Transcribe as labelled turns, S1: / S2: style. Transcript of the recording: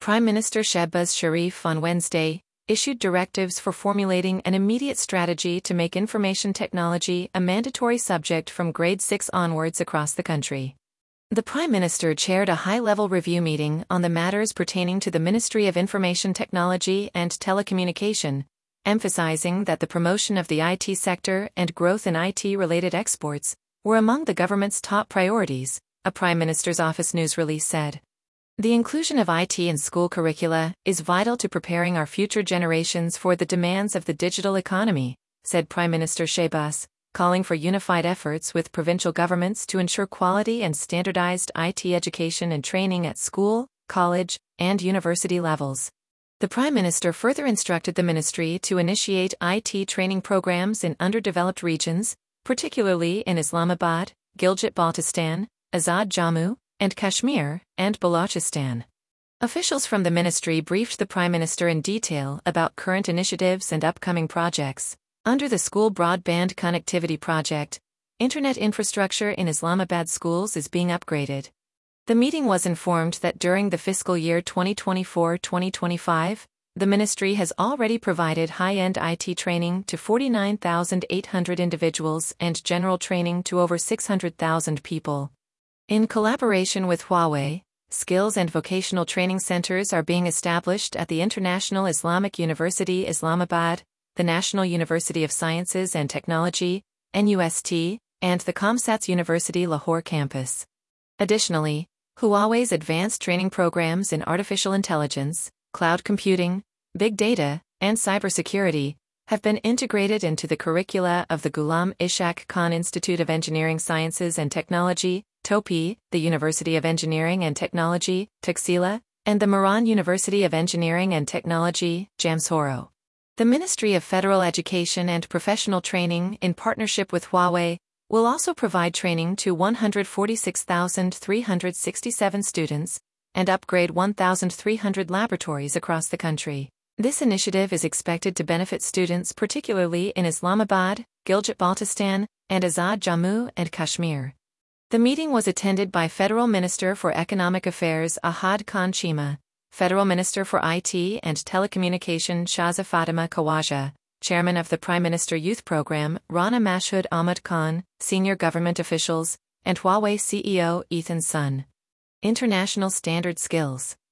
S1: Prime Minister Shehbaz Sharif on Wednesday issued directives for formulating an immediate strategy to make information technology a mandatory subject from grade 6 onwards across the country. The Prime Minister chaired a high-level review meeting on the matters pertaining to the Ministry of Information Technology and Telecommunication, emphasizing that the promotion of the IT sector and growth in IT-related exports were among the government's top priorities, a Prime Minister's office news release said. The inclusion of IT in school curricula is vital to preparing our future generations for the demands of the digital economy, said Prime Minister Shehbaz, calling for unified efforts with provincial governments to ensure quality and standardized IT education and training at school, college, and university levels. The Prime Minister further instructed the ministry to initiate IT training programs in underdeveloped regions, particularly in Islamabad, Gilgit-Baltistan, Azad Jammu and Kashmir, and Balochistan. Officials from the ministry briefed the Prime Minister in detail about current initiatives and upcoming projects. Under the School Broadband Connectivity Project, internet infrastructure in Islamabad schools is being upgraded. The meeting was informed that during the fiscal year 2024-2025, the ministry has already provided high-end IT training to 49,800 individuals and general training to over 600,000 people. In collaboration with Huawei, skills and vocational training centers are being established at the International Islamic University Islamabad, the National University of Sciences and Technology, NUST, and the ComSats University Lahore campus. Additionally, Huawei's advanced training programs in artificial intelligence, cloud computing, big data, and cybersecurity have been integrated into the curricula of the Ghulam Ishaq Khan Institute of Engineering Sciences and Technology, TOPI, the University of Engineering and Technology, Taxila, and the Mehran University of Engineering and Technology, Jamshoro. The Ministry of Federal Education and Professional Training, in partnership with Huawei, will also provide training to 146,367 students and upgrade 1,300 laboratories across the country. This initiative is expected to benefit students particularly in Islamabad, Gilgit-Baltistan, and Azad Jammu and Kashmir. The meeting was attended by Federal Minister for Economic Affairs Ahad Khan Chima, Federal Minister for IT and Telecommunication Shahza Fatima Khawaja, Chairman of the Prime Minister Youth Program Rana Mashhud Ahmad Khan, senior government officials, and Huawei CEO Ethan Sun. International Standard Skills.